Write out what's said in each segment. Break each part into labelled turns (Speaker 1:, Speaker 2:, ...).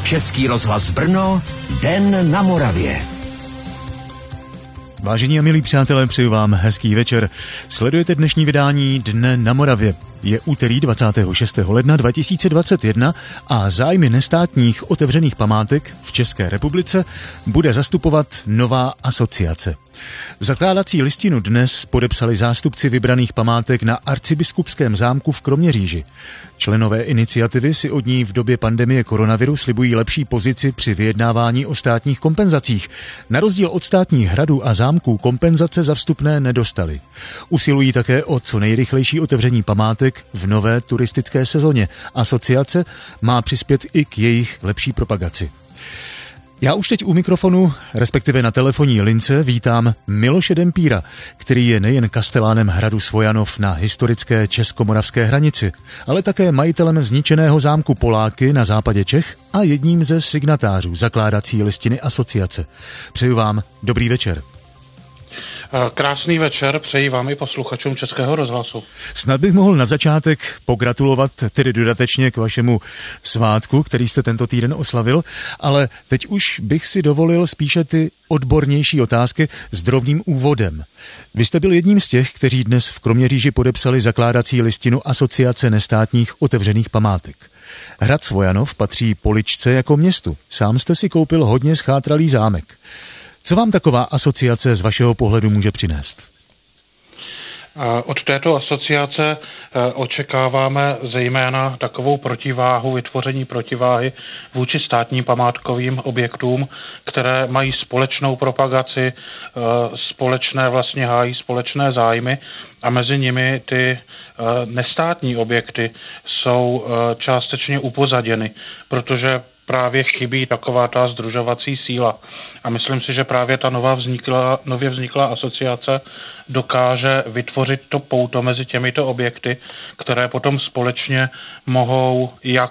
Speaker 1: Český rozhlas Brno, Den na Moravě.
Speaker 2: Vážení a milí přátelé, přeju vám hezký večer. Sledujete dnešní vydání Dne na Moravě. Je úterý 26. ledna 2021 a zájmy nestátních otevřených památek v České republice bude zastupovat nová asociace. Zakládací listinu dnes podepsali zástupci vybraných památek na Arcibiskupském zámku v Kroměříži. Členové iniciativy si od ní v době pandemie koronaviru slibují lepší pozici při vyjednávání o státních kompenzacích. Na rozdíl od státních hradů a zámků kompenzace za vstupné nedostali. Usilují také o co nejrychlejší otevření památek v nové turistické sezóně. Asociace má přispět i k jejich lepší propagaci. Já už teď u mikrofonu, respektive na telefonní lince, vítám Miloše Dempíra, který je nejen kastelánem hradu Svojanov na historické českomoravské hranici, ale také majitelem zničeného zámku Poláky na západě Čech a jedním ze signatářů zakládací listiny asociace. Přeju vám dobrý večer.
Speaker 3: Krásný večer, přeji vám i posluchačům Českého rozhlasu.
Speaker 2: Snad bych mohl na začátek pogratulovat tedy dodatečně k vašemu svátku, který jste tento týden oslavil, ale teď už bych si dovolil spíše ty odbornější otázky s drobným úvodem. Vy jste byl jedním z těch, kteří dnes v Kroměříži podepsali zakládací listinu Asociace nestátních otevřených památek. Hrad Svojanov patří Poličce jako městu. Sám jste si koupil hodně schátralý zámek. Co vám taková asociace z vašeho pohledu může přinést?
Speaker 3: Od této asociace očekáváme zejména takovou protiváhu, vytvoření protiváhy vůči státním památkovým objektům, které mají společnou propagaci, společné vlastně hájí společné zájmy a mezi nimi ty nestátní objekty jsou částečně upozaděny, protože právě chybí taková ta sdružovací síla. A myslím si, že právě ta nově vzniklá asociace dokáže vytvořit to pouto mezi těmito objekty, které potom společně mohou jak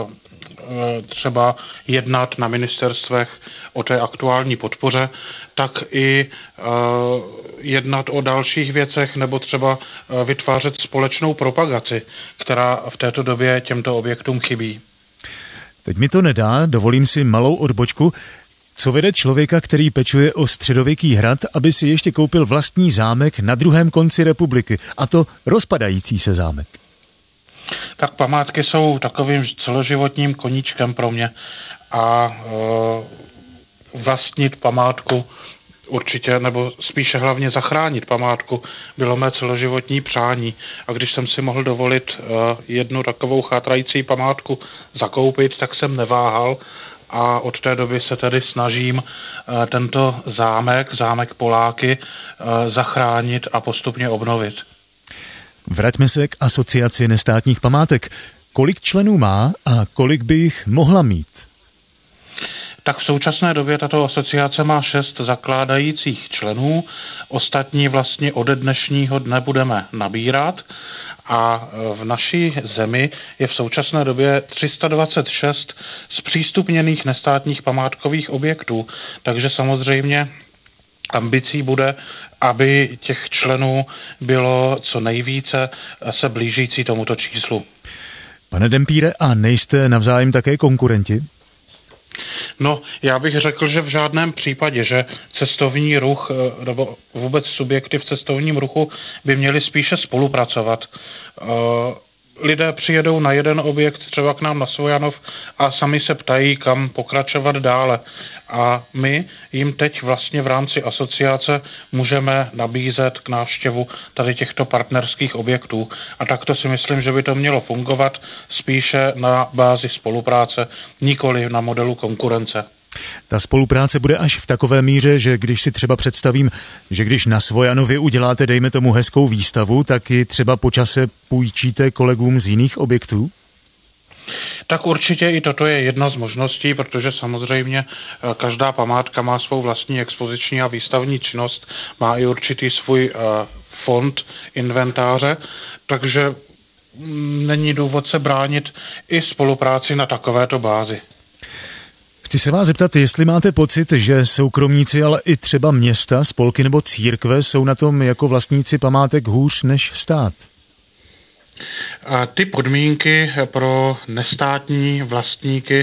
Speaker 3: třeba jednat na ministerstvech o té aktuální podpoře, tak i jednat o dalších věcech nebo třeba vytvářet společnou propagaci, která v této době těmto objektům chybí.
Speaker 2: Teď mi to nedá, dovolím si malou odbočku. Co vede člověka, který pečuje o středověký hrad, aby si ještě koupil vlastní zámek na druhém konci republiky, a to rozpadající se zámek?
Speaker 3: Tak památky jsou takovým celoživotním koníčkem pro mě a vlastnit památku určitě, nebo spíše hlavně zachránit památku, bylo mé celoživotní přání. A když jsem si mohl dovolit jednu takovou chátrající památku zakoupit, tak jsem neváhal a od té doby se tedy snažím tento zámek Poláky, zachránit a postupně obnovit.
Speaker 2: Vraťme se k asociaci nestátních památek. Kolik členů má a kolik by jich mohla mít?
Speaker 3: Tak v současné době tato asociace má 6 zakládajících členů, ostatní vlastně ode dnešního dne budeme nabírat a v naší zemi je v současné době 326 zpřístupněných nestátních památkových objektů, takže samozřejmě ambicí bude, aby těch členů bylo co nejvíce se blížící tomuto číslu.
Speaker 2: Pane Dempíre, a nejste navzájem také konkurenti?
Speaker 3: No, já bych řekl, že v žádném případě, že cestovní ruch nebo vůbec subjekty v cestovním ruchu by měly spíše spolupracovat. Lidé přijedou na jeden objekt, třeba k nám na Svojanov, a sami se ptají, kam pokračovat dále. A my jim teď vlastně v rámci asociace můžeme nabízet k návštěvu tady těchto partnerských objektů. A takto si myslím, že by to mělo fungovat spíše na bázi spolupráce, nikoli na modelu konkurence.
Speaker 2: Ta spolupráce bude až v takové míře, že když si třeba představím, že když na Svojanově uděláte, dejme tomu, hezkou výstavu, tak ji třeba po čase půjčíte kolegům z jiných objektů?
Speaker 3: Tak určitě i toto je jedna z možností, protože samozřejmě každá památka má svou vlastní expoziční a výstavní činnost, má i určitý svůj fond inventáře, takže není důvod se bránit i spolupráci na takovéto bázi.
Speaker 2: Chci se vás zeptat, jestli máte pocit, že soukromníci, ale i třeba města, spolky nebo církve jsou na tom jako vlastníci památek hůř než stát?
Speaker 3: Ty podmínky pro nestátní vlastníky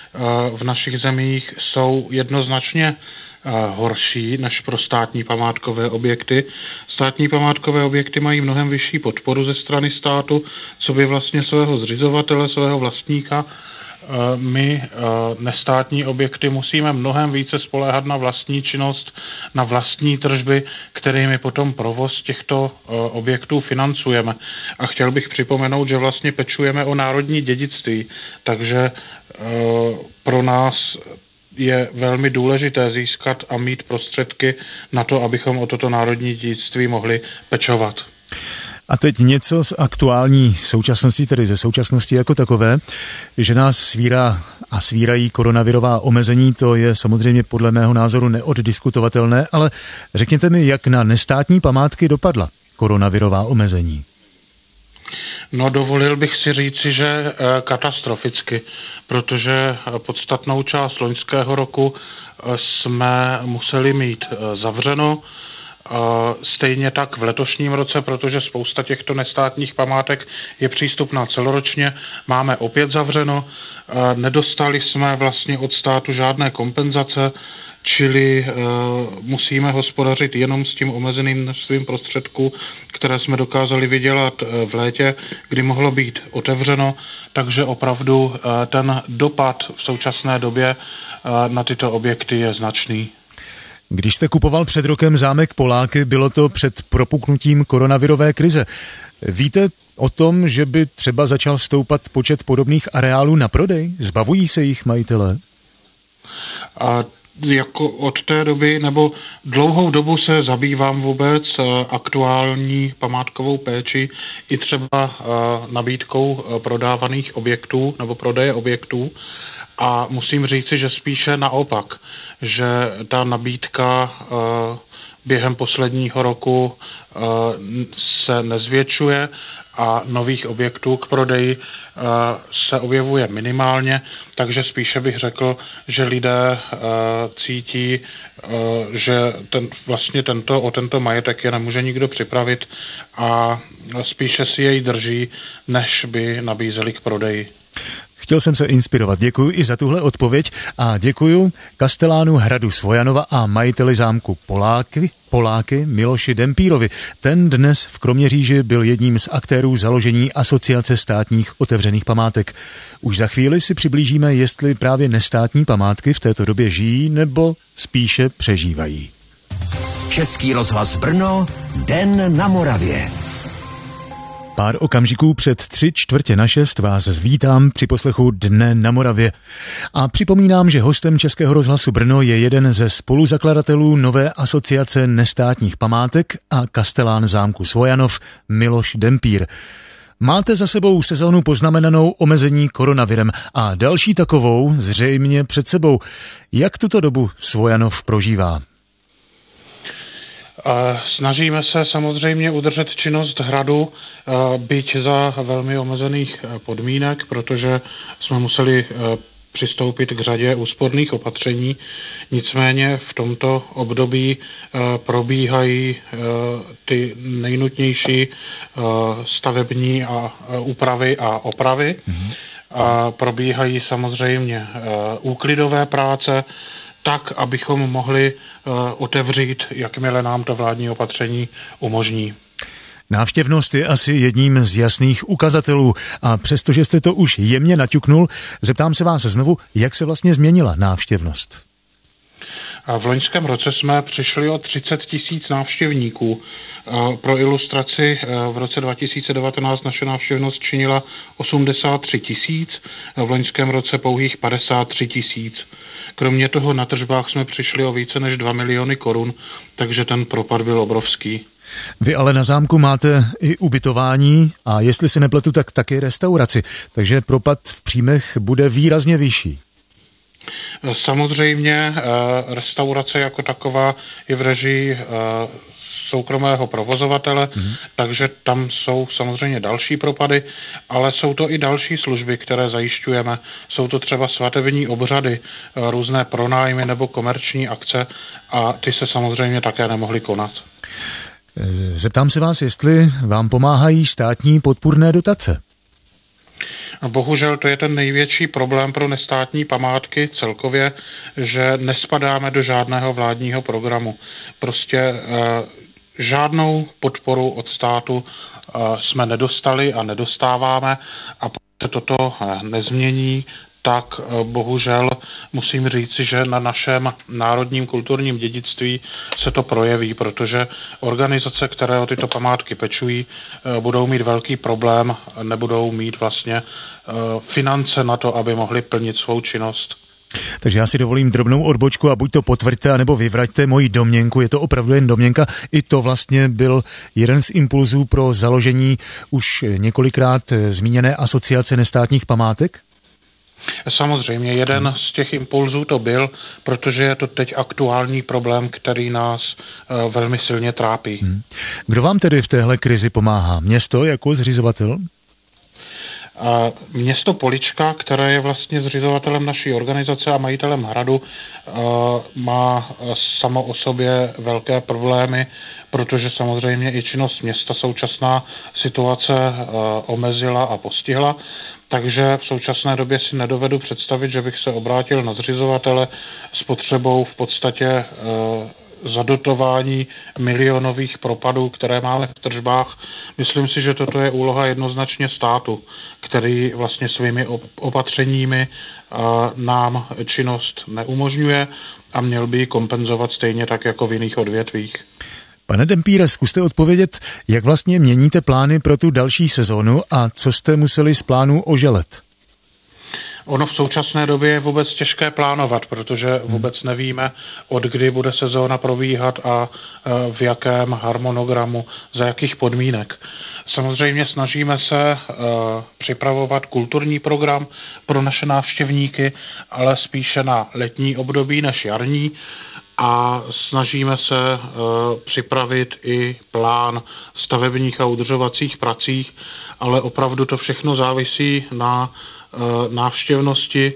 Speaker 3: v našich zemích jsou jednoznačně horší než pro státní památkové objekty. Státní památkové objekty mají mnohem vyšší podporu ze strany státu, co by vlastně svého zřizovatele, svého vlastníka. My nestátní objekty musíme mnohem více spoléhat na vlastní činnost, na vlastní tržby, kterými potom provoz těchto objektů financujeme. A chtěl bych připomenout, že vlastně pečujeme o národní dědictví, takže pro nás je velmi důležité získat a mít prostředky na to, abychom o toto národní dědictví mohli pečovat.
Speaker 2: A teď něco z aktuální současnosti, tedy ze současnosti jako takové, že nás svírá a svírají koronavirová omezení, to je samozřejmě podle mého názoru neoddiskutovatelné, ale řekněte mi, jak na nestátní památky dopadla koronavirová omezení?
Speaker 3: No, dovolil bych si říci, že katastroficky, protože podstatnou část loňského roku jsme museli mít zavřeno, stejně tak v letošním roce, protože spousta těchto nestátních památek je přístupná celoročně, máme opět zavřeno. Nedostali jsme vlastně od státu žádné kompenzace, čili musíme hospodařit jenom s tím omezeným množstvím prostředků, které jsme dokázali vydělat v létě, kdy mohlo být otevřeno, takže opravdu ten dopad v současné době na tyto objekty je značný.
Speaker 2: Když jste kupoval před rokem zámek Poláky, bylo to před propuknutím koronavirové krize. Víte o tom, že by třeba začal stoupat počet podobných areálů na prodej? Zbavují se jich majitelé?
Speaker 3: Jako od té doby, nebo dlouhou dobu se zabývám vůbec aktuální památkovou péči i třeba nabídkou prodávaných objektů nebo prodeje objektů a musím říci, že spíše naopak, že ta nabídka během posledního roku se nezvětšuje a nových objektů k prodeji se objevuje minimálně, takže spíše bych řekl, že lidé cítí, že o tento majetek je nemůže nikdo připravit a spíše si jej drží, než by nabízeli k prodeji.
Speaker 2: Chtěl jsem se inspirovat. Děkuji i za tuhle odpověď a děkuji kastelánu hradu Svojanova a majiteli zámku Poláky Miloši Dempírovi. Ten dnes v Kroměříži byl jedním z aktérů založení Asociace státních otevřených památek. Už za chvíli si přiblížíme, jestli právě nestátní památky v této době žijí nebo spíše přežívají.
Speaker 1: Český rozhlas Brno, Den na Moravě.
Speaker 2: Pár okamžiků před 5:45 vás vítám při poslechu Dne na Moravě. A připomínám, že hostem Českého rozhlasu Brno je jeden ze spoluzakladatelů nové asociace nestátních památek a kastelán zámku Svojanov Miloš Dempír. Máte za sebou sezónu poznamenanou omezení koronavirem a další takovou zřejmě před sebou. Jak tuto dobu Svojanov prožívá?
Speaker 3: Snažíme se samozřejmě udržet činnost hradu, byť za velmi omezených podmínek, protože jsme museli přistoupit k řadě úsporných opatření. Nicméně v tomto období probíhají ty nejnutnější stavební úpravy a opravy. Probíhají samozřejmě úklidové práce, tak, abychom mohli otevřít, jakmile nám to vládní opatření umožní.
Speaker 2: Návštěvnost je asi jedním z jasných ukazatelů a přestože jste to už jemně naťuknul, zeptám se vás znovu, jak se vlastně změnila návštěvnost?
Speaker 3: V loňském roce jsme přišli o 30 000 návštěvníků. Pro ilustraci v roce 2019 naše návštěvnost činila 83 000, v loňském roce pouhých 53 000. Kromě toho na tržbách jsme přišli o více než 2 miliony korun, takže ten propad byl obrovský.
Speaker 2: Vy ale na zámku máte i ubytování a jestli si nepletu, tak taky restauraci, takže propad v příjmech bude výrazně vyšší.
Speaker 3: Samozřejmě restaurace jako taková je v režii soukromého provozovatele, takže tam jsou samozřejmě další propady, ale jsou to i další služby, které zajišťujeme. Jsou to třeba svatební obřady, různé pronájmy nebo komerční akce a ty se samozřejmě také nemohly konat.
Speaker 2: Zeptám se vás, jestli vám pomáhají státní podpůrné dotace.
Speaker 3: Bohužel to je ten největší problém pro nestátní památky celkově, že nespadáme do žádného vládního programu. Prostě žádnou podporu od státu jsme nedostali a nedostáváme, a pokud se toto nezmění, tak bohužel musím říci, že na našem národním kulturním dědictví se to projeví, protože organizace, které o tyto památky pečují, budou mít velký problém, nebudou mít vlastně finance na to, aby mohli plnit svou činnost.
Speaker 2: Takže já si dovolím drobnou odbočku a buď to potvrďte, anebo vyvraťte moji domněnku. Je to opravdu jen domněnka. I to vlastně byl jeden z impulzů pro založení už několikrát zmíněné Asociace nestátních památek?
Speaker 3: Samozřejmě, jeden z těch impulzů to byl, protože je to teď aktuální problém, který nás velmi silně trápí.
Speaker 2: Kdo vám tedy v téhle krizi pomáhá? Město jako zřizovatel?
Speaker 3: Město Polička, které je vlastně zřizovatelem naší organizace a majitelem hradu, má samo o sobě velké problémy, protože samozřejmě i činnost města současná situace omezila a postihla. Takže v současné době si nedovedu představit, že bych se obrátil na zřizovatele s potřebou v podstatě zadotování milionových propadů, které máme v tržbách. Myslím si, že toto je úloha jednoznačně státu, který vlastně svými opatřeními nám činnost neumožňuje a měl by ji kompenzovat stejně tak jako v jiných odvětvích.
Speaker 2: Pane Dempíre, zkuste odpovědět, jak vlastně měníte plány pro tu další sezónu a co jste museli z plánu oželet?
Speaker 3: Ono v současné době je vůbec těžké plánovat, protože vůbec nevíme, od kdy bude sezóna probíhat a v jakém harmonogramu, za jakých podmínek. Samozřejmě snažíme se připravovat kulturní program pro naše návštěvníky, ale spíše na letní období než jarní, a snažíme se připravit i plán stavebních a udržovacích pracích, ale opravdu to všechno závisí na návštěvnosti,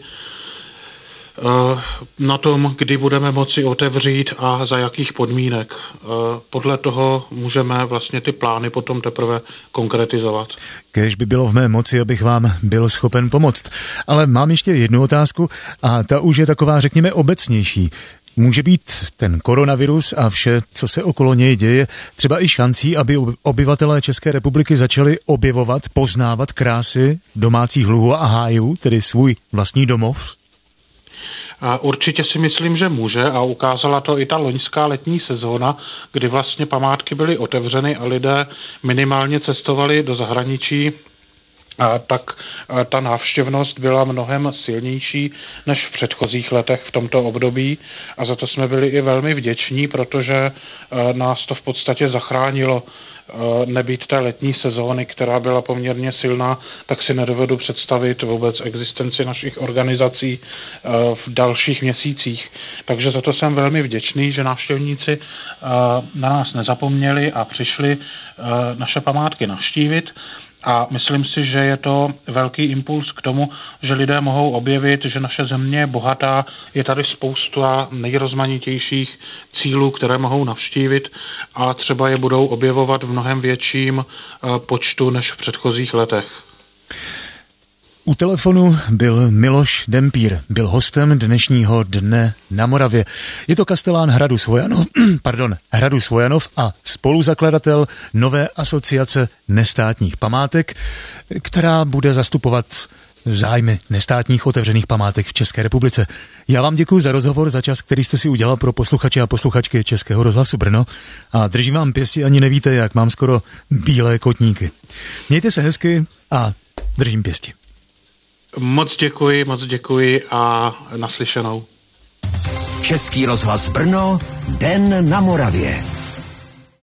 Speaker 3: na tom, kdy budeme moci otevřít a za jakých podmínek. Podle toho můžeme vlastně ty plány potom teprve konkretizovat.
Speaker 2: Kéž by bylo v mé moci, abych vám byl schopen pomoct. Ale mám ještě jednu otázku a ta už je taková, řekněme, obecnější. Může být ten koronavirus a vše, co se okolo něj děje, třeba i šancí, aby obyvatelé České republiky začali objevovat, poznávat krásy domácích luhů a hájů, tedy svůj vlastní domov?
Speaker 3: Určitě si myslím, že může, a ukázala to i ta loňská letní sezóna, kdy vlastně památky byly otevřeny a lidé minimálně cestovali do zahraničí, tak ta návštěvnost byla mnohem silnější než v předchozích letech v tomto období, a za to jsme byli i velmi vděční, protože nás to v podstatě zachránilo. Nebýt té letní sezóny, která byla poměrně silná, tak si nedovedu představit vůbec existenci našich organizací v dalších měsících. Takže za to jsem velmi vděčný, že návštěvníci na nás nezapomněli a přišli naše památky navštívit. A myslím si, že je to velký impuls k tomu, že lidé mohou objevit, že naše země je bohatá, je tady spousta nejrozmanitějších cílů, které mohou navštívit, a třeba je budou objevovat v mnohem větším počtu než v předchozích letech.
Speaker 2: U telefonu byl Miloš Dempír, byl hostem dnešního Dne na Moravě. Je to kastelán Hradu Svojanov a spoluzakladatel nové Asociace nestátních památek, která bude zastupovat zájmy nestátních otevřených památek v České republice. Já vám děkuji za rozhovor, za čas, který jste si udělal pro posluchače a posluchačky Českého rozhlasu Brno, a držím vám pěsti, ani nevíte, jak mám skoro bílé kotníky. Mějte se hezky a držím pěsti.
Speaker 3: Moc děkuji a naslyšenou.
Speaker 1: Český rozhlas Brno, Den na Moravě.